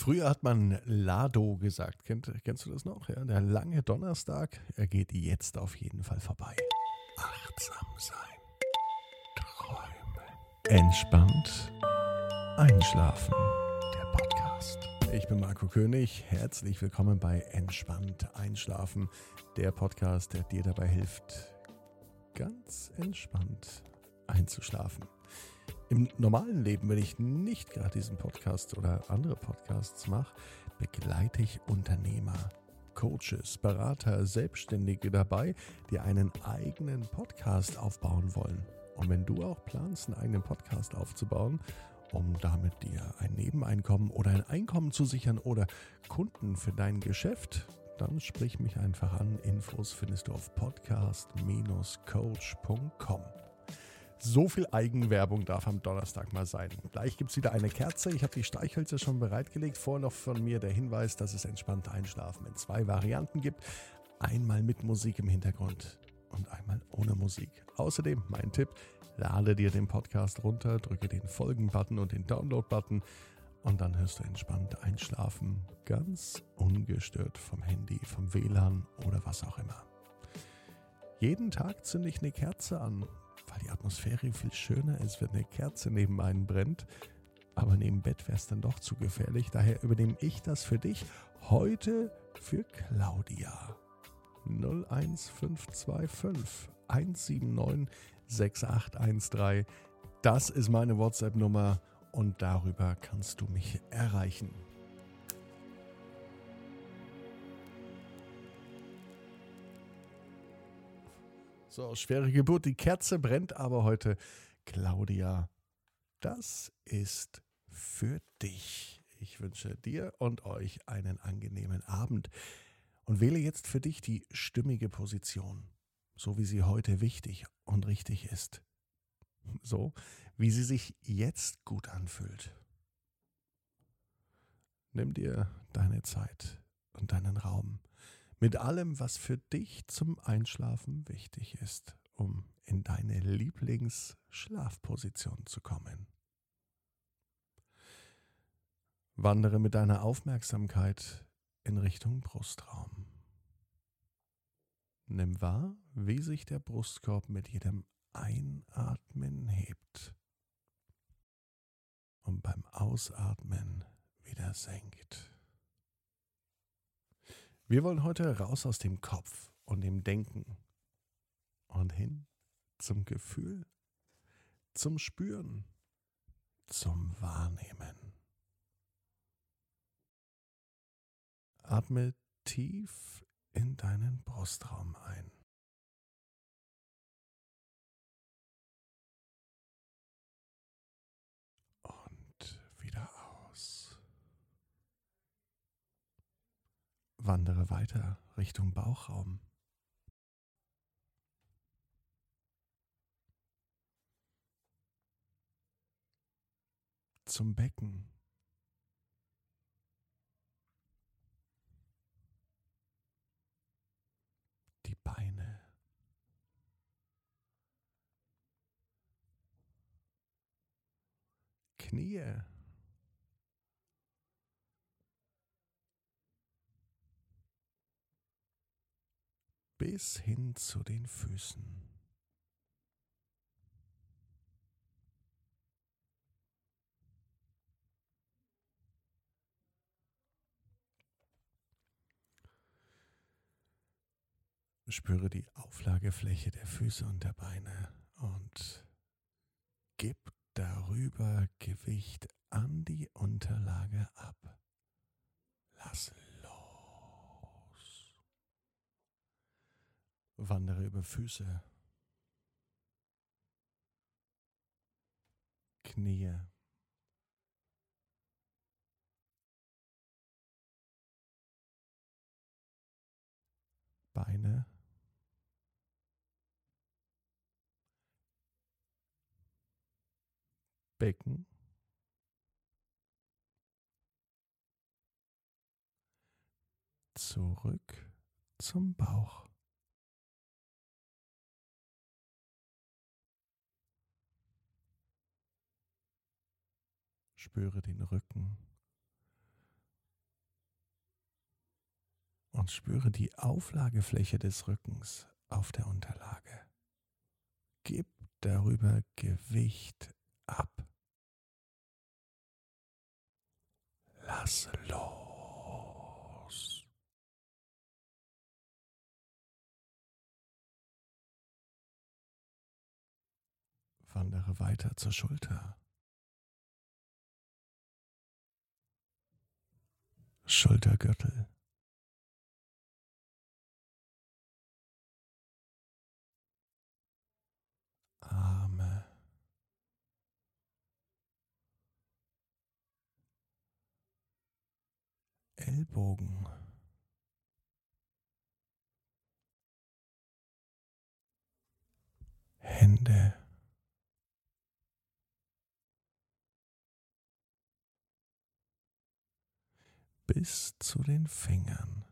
Früher hat man Lado gesagt. Kennst du das noch? Ja, der lange Donnerstag, er geht jetzt auf jeden Fall vorbei. Achtsam sein, träumen, entspannt einschlafen. Der Podcast. Ich bin Marco König. Herzlich willkommen bei Entspannt einschlafen. Der Podcast, der dir dabei hilft, ganz entspannt einzuschlafen. Im normalen Leben, wenn ich nicht gerade diesen Podcast oder andere Podcasts mache, begleite ich Unternehmer, Coaches, Berater, Selbstständige dabei, die einen eigenen Podcast aufbauen wollen. Und wenn du auch planst, einen eigenen Podcast aufzubauen, um damit dir ein Nebeneinkommen oder ein Einkommen zu sichern oder Kunden für dein Geschäft, dann sprich mich einfach an. Infos findest du auf podcast-coach.com. So viel Eigenwerbung darf am Donnerstag mal sein. Gleich gibt es wieder eine Kerze. Ich habe die Streichhölzer schon bereitgelegt. Vorher noch von mir der Hinweis, dass es entspannt einschlafen in 2 Varianten gibt. Einmal mit Musik im Hintergrund und einmal ohne Musik. Außerdem mein Tipp, lade dir den Podcast runter, drücke den Folgen-Button und den Download-Button und dann hörst du entspannt einschlafen, ganz ungestört vom Handy, vom WLAN oder was auch immer. Jeden Tag zünde ich eine Kerze an, weil die Atmosphäre viel schöner ist, wenn eine Kerze neben einem brennt. Aber neben Bett wäre es dann doch zu gefährlich. Daher übernehme ich das für dich heute für Claudia. 01525 179 6813. Das ist meine WhatsApp-Nummer und darüber kannst du mich erreichen. So, schwere Geburt, die Kerze brennt aber heute. Claudia, das ist für dich. Ich wünsche dir und euch einen angenehmen Abend und wähle jetzt für dich die stimmige Position, so wie sie heute wichtig und richtig ist. So, wie sie sich jetzt gut anfühlt. Nimm dir deine Zeit und deinen Raum. Mit allem, was für dich zum Einschlafen wichtig ist, um in deine Lieblingsschlafposition zu kommen. Wandere mit deiner Aufmerksamkeit in Richtung Brustraum. Nimm wahr, wie sich der Brustkorb mit jedem Einatmen hebt und beim Ausatmen wieder senkt. Wir wollen heute raus aus dem Kopf und dem Denken und hin zum Gefühl, zum Spüren, zum Wahrnehmen. Atme tief in deinen Brustraum ein. Und wieder aus. Wandere weiter Richtung Bauchraum. Zum Becken. Die Beine. Knie. Bis hin zu den Füßen. Spüre die Auflagefläche der Füße und der Beine und gib darüber Gewicht an die Unterlage ab. Lass los. Wandere über Füße, Knie, Beine, Becken, zurück zum Bauch. Spüre den Rücken und spüre die Auflagefläche des Rückens auf der Unterlage. Gib darüber Gewicht ab. Lass los. Wandere weiter zur Schulter. Schultergürtel. Arme. Ellbogen. Hände. Bis zu den Fingern.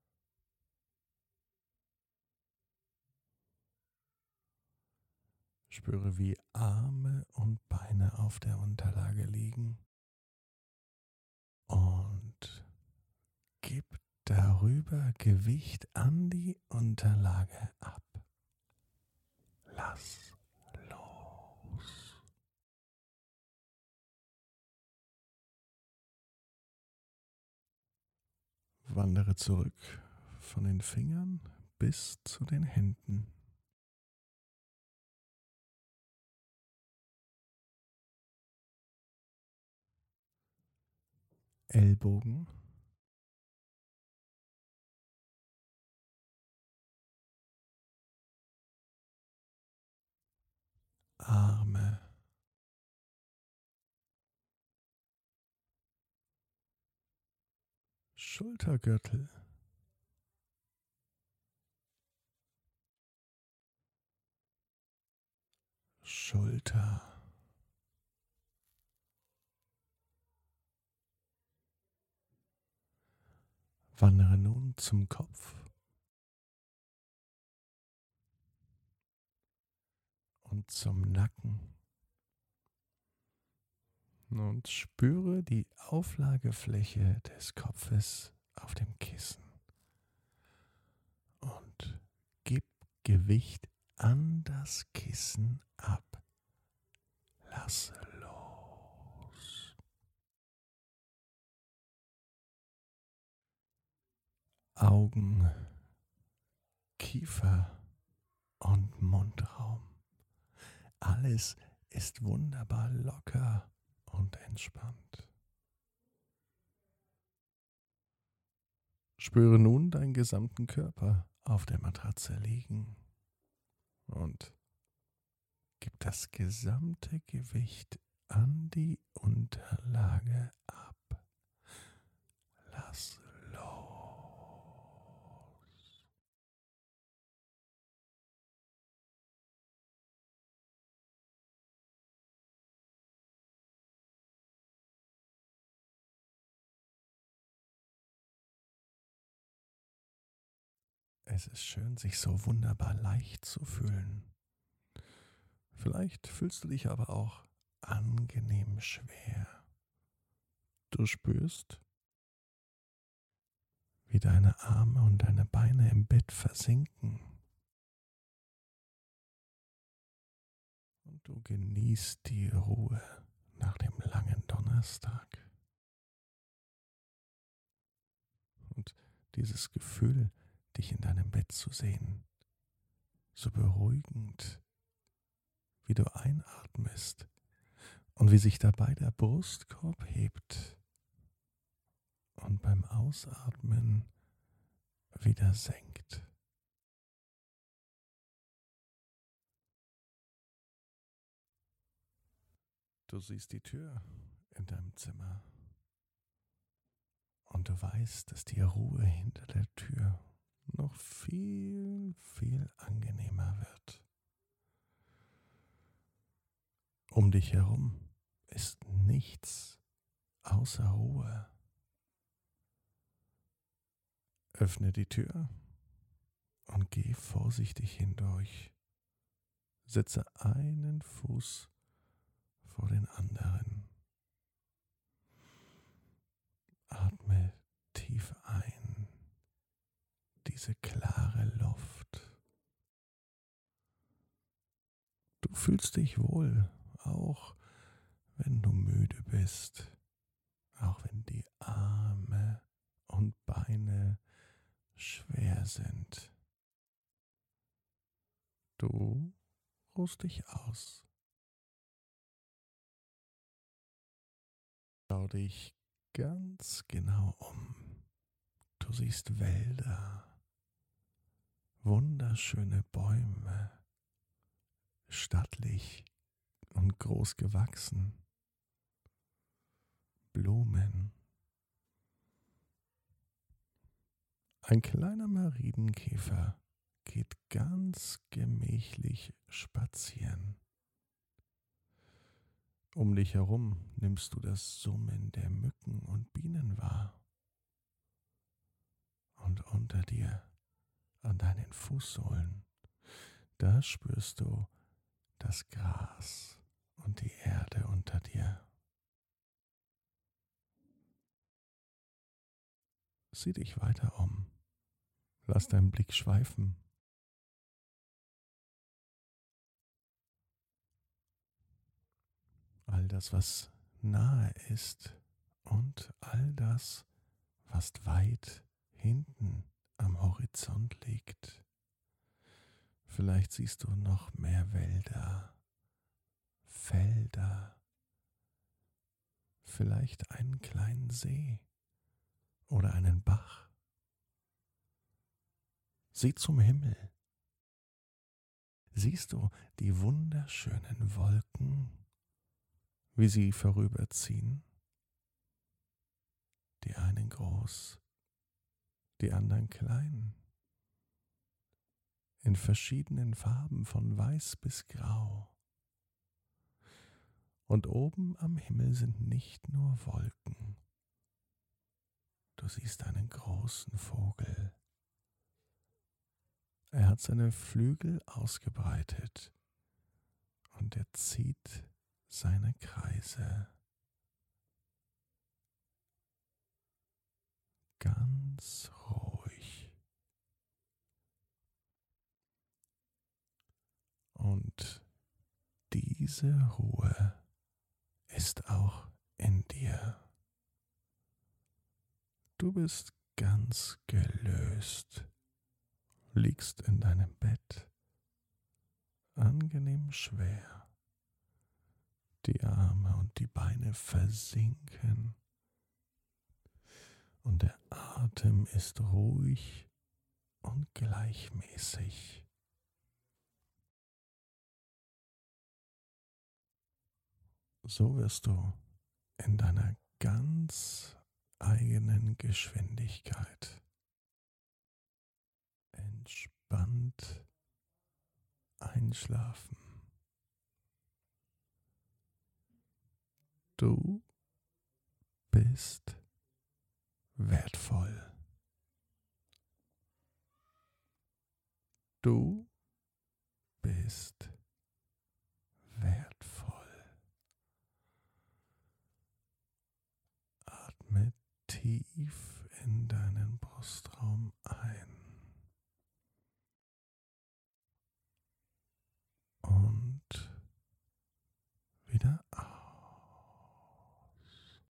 Spüre, wie Arme und Beine auf der Unterlage liegen und gib darüber Gewicht an die Unterlage ab. Lass los. Wandere zurück von den Fingern bis zu den Händen. Ellbogen. Arme. Schultergürtel. Schulter. Wandere nun zum Kopf und zum Nacken und spüre die Auflagefläche des Kopfes auf dem Kissen und gib Gewicht an das Kissen ab. Lass los. Augen, Kiefer und Mundraum. Alles ist wunderbar locker und entspannt. Spüre nun deinen gesamten Körper auf der Matratze liegen und gib das gesamte Gewicht an die Unterlage ab. Lass los. Es ist schön, sich so wunderbar leicht zu fühlen. Vielleicht fühlst du dich aber auch angenehm schwer. Du spürst, wie deine Arme und deine Beine im Bett versinken. Und du genießt die Ruhe nach dem langen Donnerstag. Und dieses Gefühl, dich in deinem Bett zu sehen, so beruhigend, wie du einatmest und wie sich dabei der Brustkorb hebt und beim Ausatmen wieder senkt. Du siehst die Tür in deinem Zimmer und du weißt, dass die Ruhe hinter der Tür noch viel, viel angenehmer wird. Um dich herum ist nichts außer Ruhe. Öffne die Tür und geh vorsichtig hindurch. Setze einen Fuß vor den anderen. Atme tief ein diese klare Luft. Du fühlst dich wohl, auch wenn du müde bist, auch wenn die Arme und Beine schwer sind. Du ruhst dich aus. Schau dich ganz genau um. Du siehst Wälder, wunderschöne Bäume, stattlich und groß gewachsen, Blumen. Ein kleiner Marienkäfer geht ganz gemächlich spazieren. Um dich herum nimmst du das Summen der Mücken und Bienen wahr. Und unter dir, an deinen Fußsohlen, da spürst du das Gras und die Erde unter dir. Sieh dich weiter um. Lass deinen Blick schweifen. All das, was nahe ist und all das, was weit hinten am Horizont liegt. Vielleicht siehst du noch mehr Wälder, Felder, vielleicht einen kleinen See oder einen Bach. Sieh zum Himmel. Siehst du die wunderschönen Wolken, wie sie vorüberziehen? Die einen groß, die anderen klein, in verschiedenen Farben von weiß bis grau. Und oben am Himmel sind nicht nur Wolken. Du siehst einen großen Vogel. Er hat seine Flügel ausgebreitet und er zieht seine Kreise ganz ruhig. Und diese Ruhe ist auch in dir. Du bist ganz gelöst, liegst in deinem Bett, angenehm schwer. Die Arme und die Beine versinken und der Atem ist ruhig und gleichmäßig. So wirst du in deiner ganz eigenen Geschwindigkeit entspannt einschlafen. Du bist wertvoll. Du bist wertvoll. Atme tief in deinen Brustraum